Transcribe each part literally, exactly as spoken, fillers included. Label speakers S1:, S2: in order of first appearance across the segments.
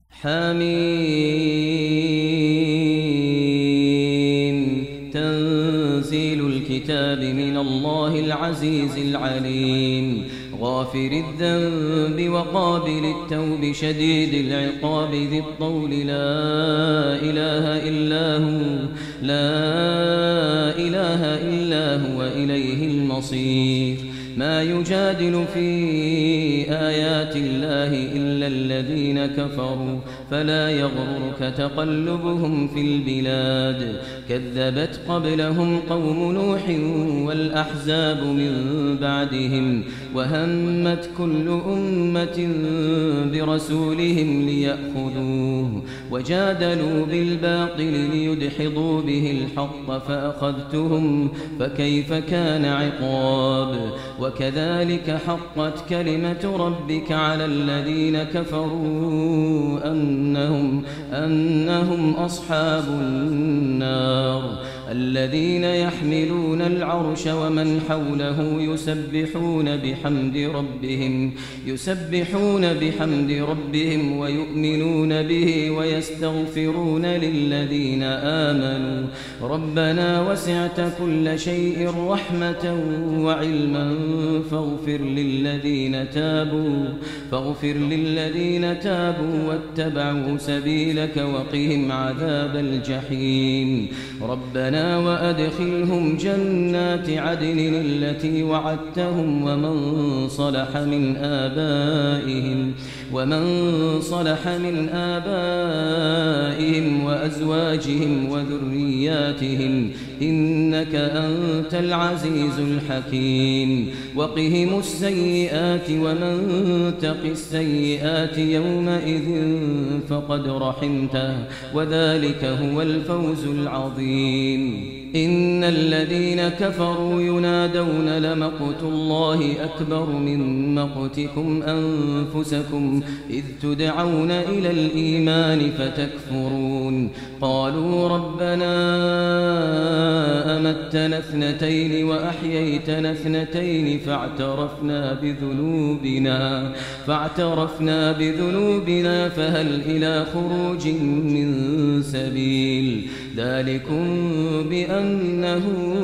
S1: حميم تنزيل الكتاب من الله العزيز العليم غافر الذنب وقابل التوب شديد العقاب ذي الطول لا إله إلا هو لا إله إلا هو إليه المصير ما يجادل في آيات الله إلا الذين كفروا فلا يغررك تقلبهم في البلاد كذبت قبلهم قوم نوح والأحزاب من بعدهم وهمت كل أمة برسولهم ليأخذوه وجادلوا بالباطل ليدحضوا به الحق فأخذتهم فكيف كان عقاب وكذلك حقت كلمة ربك على الذين كفروا أنهم, أنهم أصحاب النار الذين يحملون العرش ومن حوله يسبحون بحمد ربهم يسبحون بحمد ربهم ويؤمنون به ويستغفرون للذين آمنوا ربنا وسعت كل شيء رحمة وعلما فاغفر للذين تابوا فاغفر للذين تابوا واتبعوا سبيلك وقهم عذاب الجحيم ربنا وأدخلهم جنات عدن التي وعدتهم ومن صلح من آبائهم ومن صلح من آبائهم وأزواجهم وذرياتهم إنك أنت العزيز الحكيم وقهم السيئات ومن تق السيئات يومئذ فقد رحمته وذلك هو الفوز العظيم إن الذين كفروا ينادون لمقت الله أكبر من مقتكم أنفسكم إذ تدعون إلى الإيمان فتكفرون قالوا ربنا أمتنا اثنتين وأحييتنا اثنتين فاعترفنا بذنوبنا فاعترفنا بذنوبنا فهل إلى خروج من سبيل ذلكم بأنه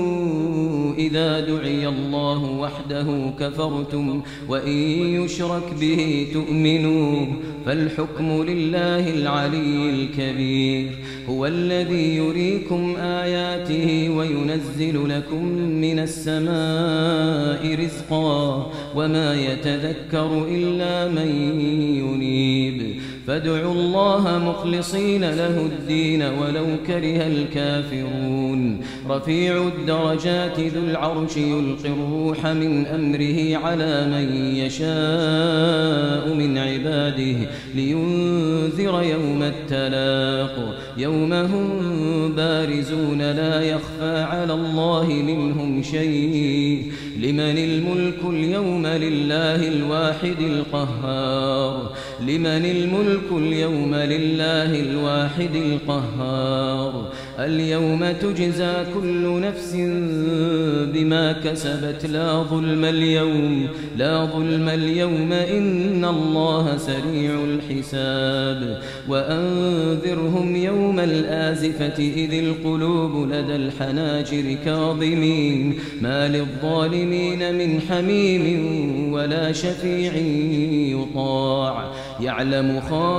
S1: إذا دعي الله وحده كفرتم وإن يشرك به تؤمنوا فالحكم لله العلي الكبير هو الذي يريكم آياته وينزل لكم من السماء رزقا وما يتذكر إلا من ينيب فادعوا الله مخلصين له الدين ولو كره الكافرون رفيع الدرجات ذو العرش يلقي الروح من أمره على من يشاء من عباده لينذر يوم التلاق يوم هم بارزون لا يخفى على الله منهم شيء لمن الملك اليوم لله الواحد القهار لمن الملك اليوم لله الواحد القهار اليوم تجزى كل نفس بما كسبت لا ظلم اليوم لا ظلم اليوم إن الله سريع الحساب وأنذرهم يوم الآزفة إذ القلوب لدى الحناجر كاظمين ما للظالمين من حميم ولا شفيع يطاع يعلم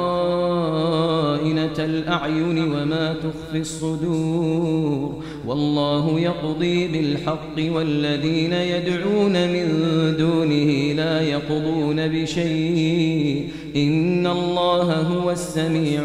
S1: خائنة الأعين وما تخفي الصدور والله يقضي بالحق والذين يدعون من دونه لا يقضون بشيء إن الله هو السميع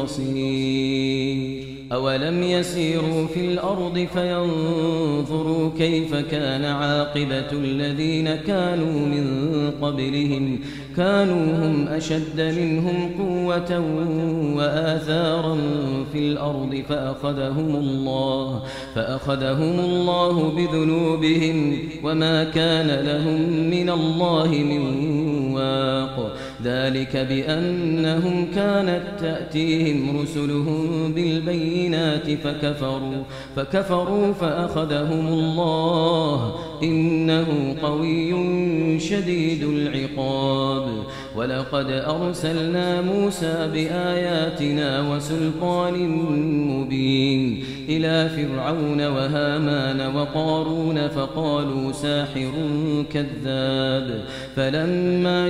S1: البصير أولم يسيروا في الأرض فينظروا كيف كان عاقبة الذين كانوا من قبلهم كانوا هم أشد منهم قوة وآثارا في الأرض فأخذهم الله فأخذهم الله بذنوبهم وما كان لهم من الله من واق ذلك بأنهم كانت تأتيهم رسلهم بالبينات فكفروا فكفروا فأخذهم الله إنه قوي شديد العقاب ولقد أرسلنا موسى بآياتنا وسلطان مبين إلى فرعون وهامان وقارون فقالوا ساحر كذاب فلما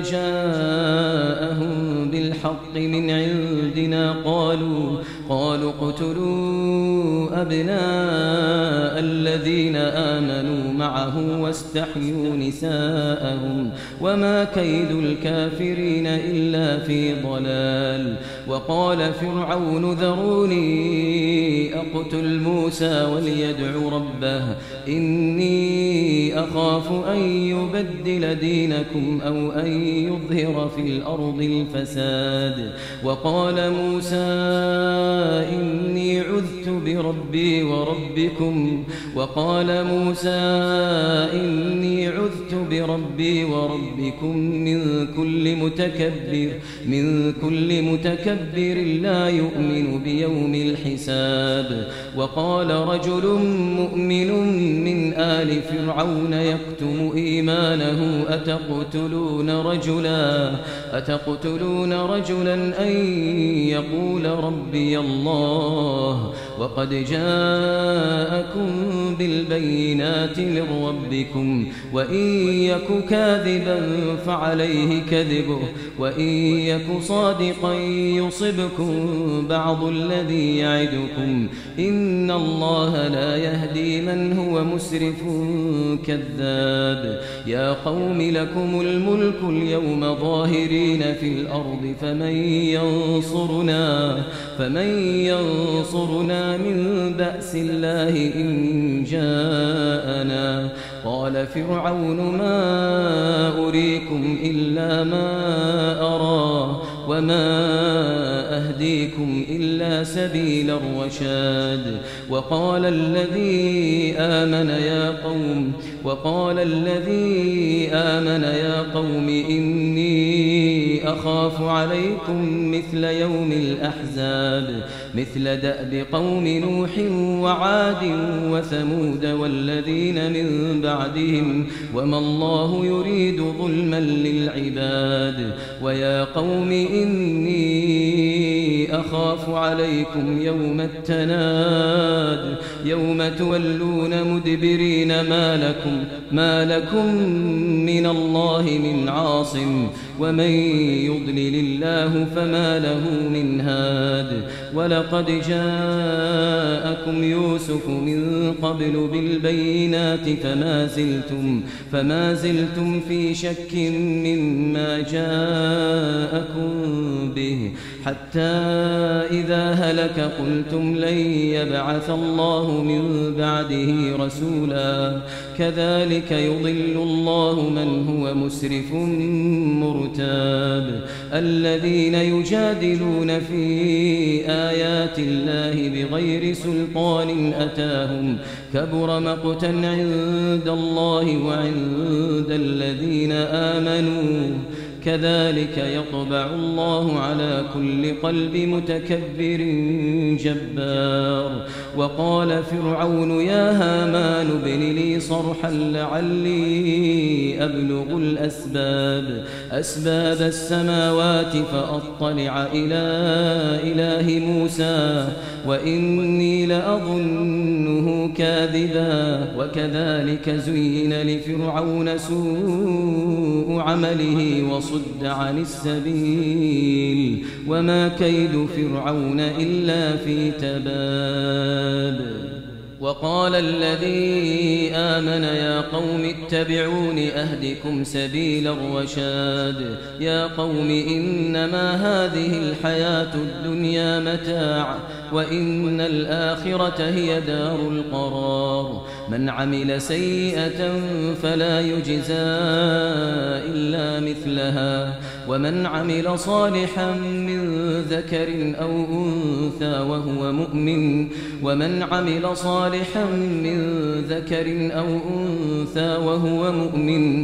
S1: جاءهم بالحق من عندنا قالوا قالوا اقتلوا أبناء الذين آمنوا معه واستحيوا نساءهم وما كيد الكافرين إلا في ضلال. وقال فرعون ذروني أقتل موسى وليدع ربه إني أخاف أن يبدل دينكم أو أن يظهر في الأرض الفساد. وقال موسى إني عذت بربي وربكم وقال موسى إني عذت بربي وربكم من كل متكبر من كل متكبر لا يؤمن بيوم الحساب. وقال رجل مؤمن من آل فرعون يكتم إيمانه أتقتلون رجلا أتقتلون رجلا أن يقول ربي الله وقد جاءكم بالبينات من ربكم وإن يك كاذبا فعليه كذبه وإن يك صادقا يصبكم بعض الذي يعدكم إن الله لا يهدي من هو مسرف كذاب. يا قوم لكم الملك اليوم ظاهرين في الأرض فمن ينصرنا فمن ينصرنا من بأس الله إن جاءنا. قال فرعون ما أريكم إلا ما أرى وما أهديكم إلا سبيل الرشاد. وقال الذي آمن يا قوم وقال الذي آمن يا قوم إني أخاف عليكم مثل يوم الأحزاب مثل دأب قوم نوح وعاد وثمود والذين من بعدهم وما الله يريد ظلما للعباد. ويا قوم إني أخاف عليكم يوم التناد يوم تولون مدبرين ما لكم ما لكم من الله من عاصم ومن يضلل الله فما له من هاد. ولقد جاءكم يوسف من قبل بالبينات فما زلتم فما زلتم في شك مما جاءكم به حتى إذا هلك قلتم لن يبعث الله من بعده رسولا كذلك يضل الله من هو مسرف مرتاب. الذين يجادلون في آيات الله بغير سلطان أتاهم كبر مقتا عند الله وعند الذين آمنوا كذلك يطبع الله على كل قلب متكبر جبار. وقال فرعون يا هامان ابن لي صرحا لعلي أبلغ الأسباب أسباب السماوات فأطلع إلى إله موسى وإني لأظنه كاذبا. وكذلك زين لفرعون سوء عمله وصد عن السبيل وما كيد فرعون إلا في تباب. وقال الذي آمن يا قوم اتبعون أهدكم سبيل الرشاد. يا قوم إنما هذه الحياة الدنيا متاع وإن الآخرة هي دار القرار. من عمل سيئة فلا يجزى إلا مثلها ومن عمل صالحا من ذكر أو أنثى وهو مؤمن ومن عمل صالحا من ذكر أو أنثى وهو مؤمن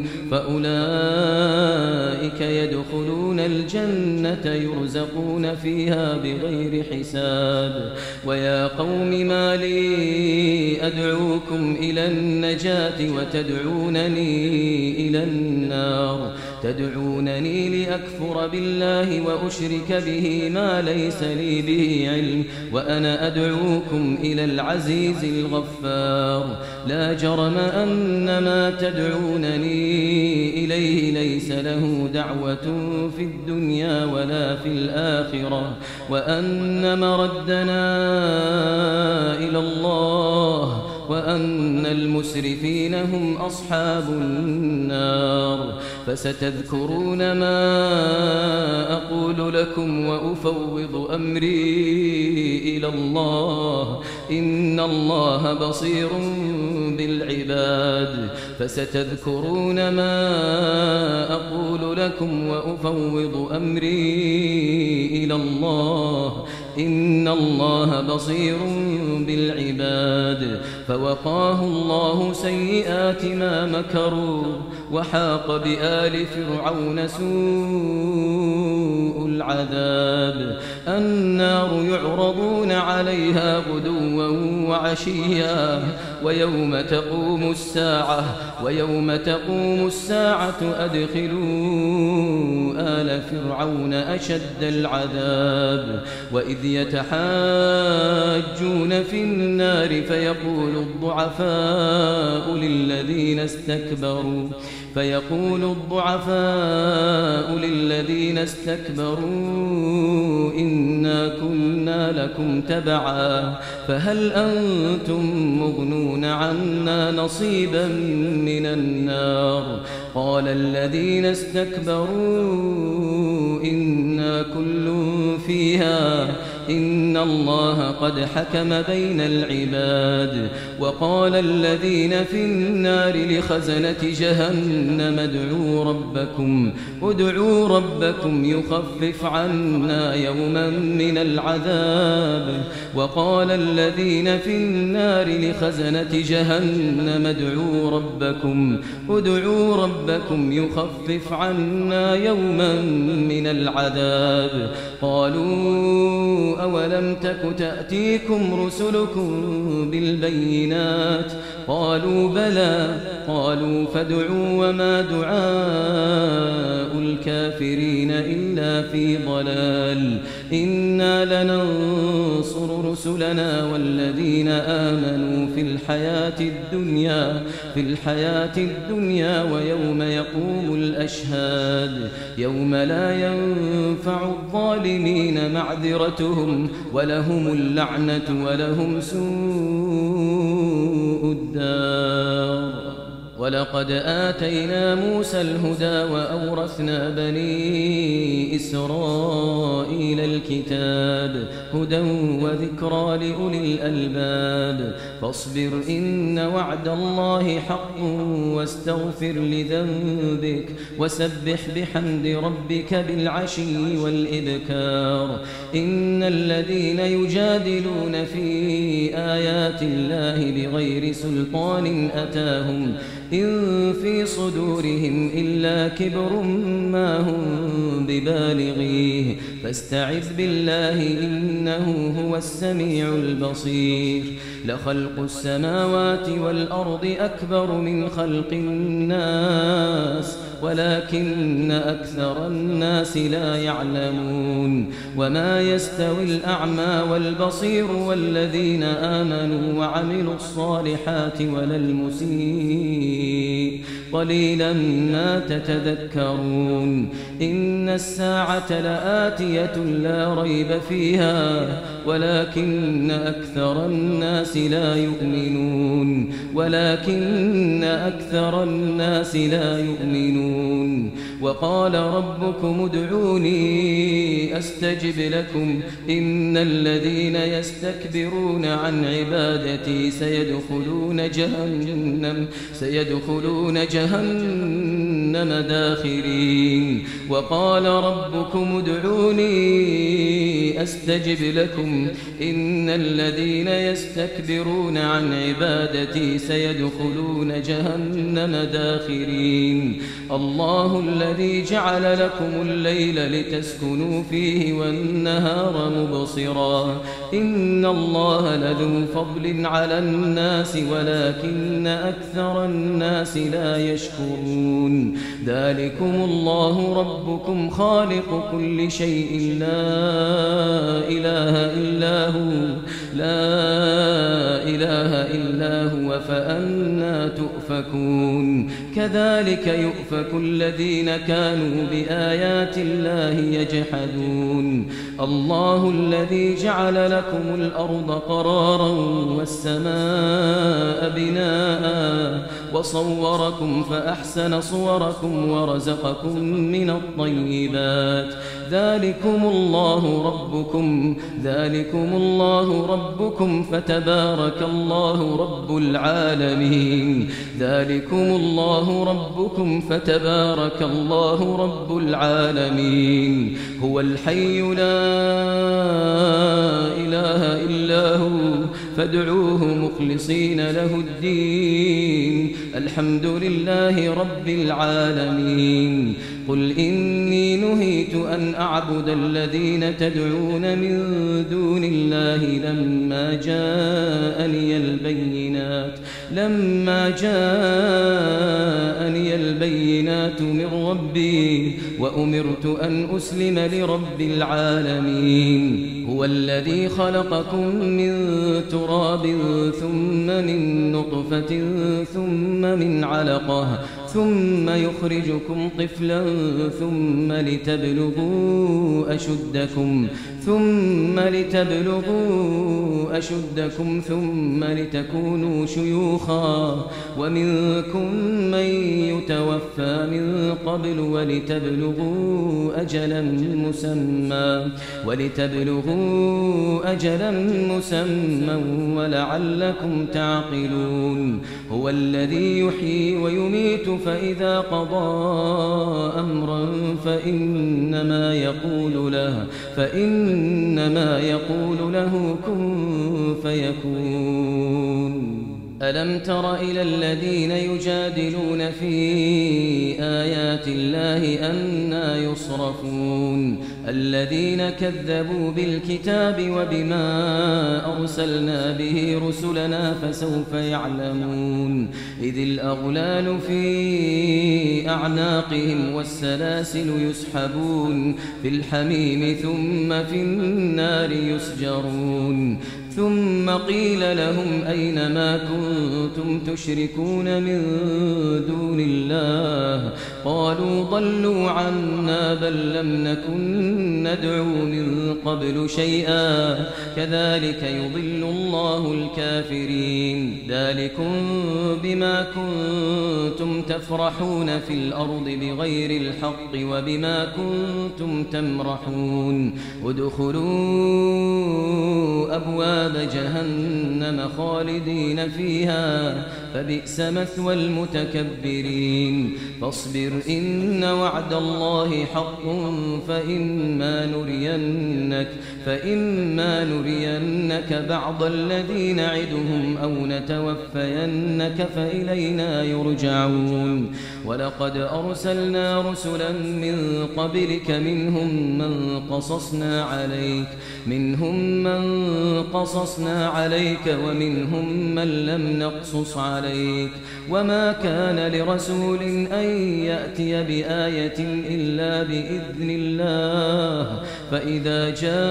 S1: فأولئك يدخلون الجنة يرزقون فيها بغير حساب. ويا قوم ما لي أدعوكم إلى النجاة وتدعونني إلى النار تدعونني لأكفر بالله وأشرك به ما ليس لي به علم وأنا أدعوكم إلى العزيز الغفار لا جرم أن ما تدعونني إليه ليس له دعوة في الدنيا ولا في الآخرة وأن مردنا إلى الله وأن المسرفين هم أصحاب النار فستذكرون ما أقول لكم وأفوض أمري إلى الله إن الله بصير بالعباد فستذكرون ما أقول لكم وأفوض أمري إلى الله إن الله بصير بالعباد فوقاه الله سيئات ما مكروا وحاق بآل فرعون سوء العذاب النار يعرضون عليها غدوا وعشيا ويوم تقوم الساعة ويوم تقوم الساعة أدخلوا آل فرعون أشد العذاب وإذ يتحاجون في النار فيقول الضعفاء للذين استكبروا فيقول الضعفاء للذين استكبروا إنا كنا لكم تبعا فهل أنتم مغنون عنا نصيبا من النار قال الذين استكبروا إنا كل فيها إن الله قد حكم بين العباد وقال الذين في النار لخزنة جهنم ادعوا ربكم ادعوا ربكم يخفف عنا يوما من العذاب وقال الذين في النار لخزنة جهنم ادعوا ربكم ادعوا ربكم يخفف عنا يوما من العذاب قالوا أولم تك تأتيكم رسلكم بالبينات قالوا بلى قالوا فادعوا وما دعاء الكافرين إلا في ضلال إنا لننصر رسلنا والذين آمنوا في الحياة الدنيا في الحياة الدنيا ويوم يقوم الأشهاد يوم لا ينفع الظالمين معذرتهم ولهم اللعنة ولهم سوء الدار ولقد آتينا موسى الهدى وأورثنا بني إسرائيل الكتاب هدى وذكرى لأولي الألباب فاصبر إن وعد الله حق واستغفر لذنبك وسبح بحمد ربك بالعشي والإبكار إن الذين يجادلون في آيات الله بغير سلطان أتاهم إن في صدورهم إلا كبر ما هم ببالغيه فاستعذ بالله إنه هو السميع البصير لخلق السماوات والأرض أكبر من خلق الناس ولكن أكثر الناس لا يعلمون وما يستوي الأعمى والبصير والذين آمنوا وعملوا الصالحات ولا المسيء قليلا ما تتذكرون إن الساعة لآتية لا ريب فيها ولكن أكثر الناس لا يؤمنون ولكن أكثر الناس لا يؤمنون وقال ربكم ادعوني أستجب لكم إن الذين يستكبرون عن عبادتي سيدخلون جهنم سيدخلون جهنم داخرين وقال ربكم ادعوني أستجب لكم إن الذين يستكبرون عن عبادتي سيدخلون جهنم داخرين الله الذي جعل لكم الليل لتسكنوا فيه والنهار مبصرا إن الله لذو فضل على الناس ولكن أكثر الناس لا يشكرون ذلكم الله ربكم خالق كل شيء لا إله إلا هو لا إله إلا هو فأنى تؤفكون كذلك يؤفك الذين كانوا بآيات الله يجحدون الله الذي جعل لكم الأرض قرارا والسماء بناء وصوركم فأحسن صوركم ورزقكم من الطيبات ذلكم الله ربكم ذلكم الله ربكم فتبارك الله رب العالمين ذلكم الله ربكم فتبارك الله رب العالمين هو الحي لا إله إلا هو فادعوه مخلصين له الدين الحمد لله رب العالمين قل إني نهيت أن أعبد الذين تدعون من دون الله لما جاءني البينات لما جاءني البينات من ربي وأمرت أن أسلم لرب العالمين هو الذي خلقكم من تراب ثم من نطفة ثم من علقة ثم يخرجكم طفلا ثم لتبلغوا أشدكم ثم لتبلغوا أشدكم ثم لتكونوا شيوخا ومنكم من يتوفى من قبل ولتبلغوا أجلا مسمى ولتبلغوا أجلا مسمى ولعلكم تعقلون هو الذي يحيي ويميت فإذا قضى أمرا فإنما يقول له فإنما يقول له كن فيكون ألم تر إلى الذين يجادلون في آيات الله أنى يصرفون الذين كذبوا بالكتاب وبما أرسلنا به رسلنا فسوف يعلمون إذ الأغلال في أعناقهم والسلاسل يسحبون في الحميم ثم في النار يسجرون ثم قيل لهم أين ما كنتم تشركون من دون الله قالوا ضلوا عنا بل لم نكن ندعو من قبل شيئا كذلك يضل الله الكافرين ذلكم بما كنتم تفرحون في الأرض بغير الحق وبما كنتم تمرحون ادخلوا أبواب جهنم خالدين فيها فبئس مثوى المتكبرين فاصبر إن وعد الله حق فإما نرينك فإما نرينك بعض الذي نعدهم أو نتوفينك فإلينا يرجعون ولقد أرسلنا رسلا من قبلك منهم من قصصنا عليك منهم من قصصنا عليك ومنهم من لم نقصص عليك وما كان لرسول أن يأتي بآية إلا بإذن الله فإذا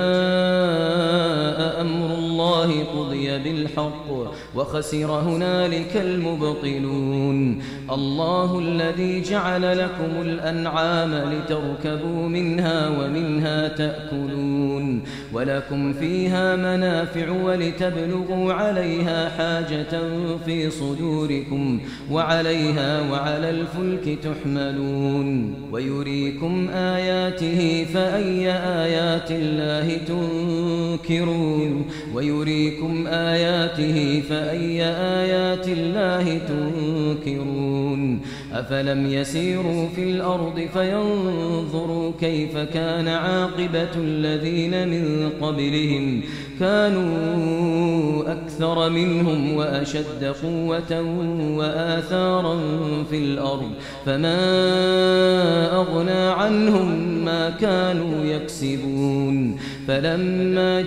S1: جاء أمر الله قضي بالحق وخسر هنالك المبطلون الله الذي جعل لكم الأنعام لتركبوا منها ومنها تأكلون ولكم فيها منافع ولتبلغوا عليها حاجة في صدوركم وعليها وعلى الفلك تحملون ويريكم آياته فأي آيات الله تنكرون ويريكم آياته فأي آيات الله تنكرون أفلم يسيروا في الأرض فينظروا كيف كان عاقبة الذين من قبلهم كانوا أكثر منهم وأشد قوة وآثارا في الأرض فما أغنى عنهم ما كانوا يكسبون فلما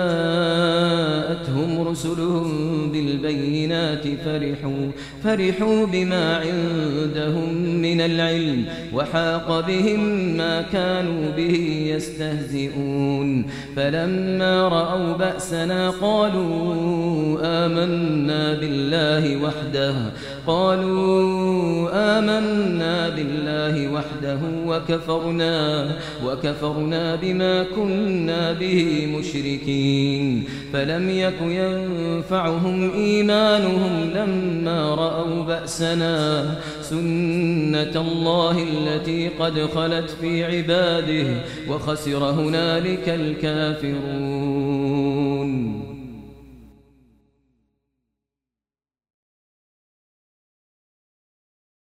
S1: جاءتهم رسلهم بالبينات فرحوا, فرحوا بما عندهم من العلم وحاق بهم ما كانوا به يستهزئون فلما رأوا بأسنا قالوا آمنا بالله وحده قالوا آمنا بالله وحده وكفرنا, وكفرنا بما كنا به مشركين فلم يك ينفعهم إيمانهم لما رأوا بأسنا سنة الله التي قد خلت في عباده وخسر هنالك الكافرون.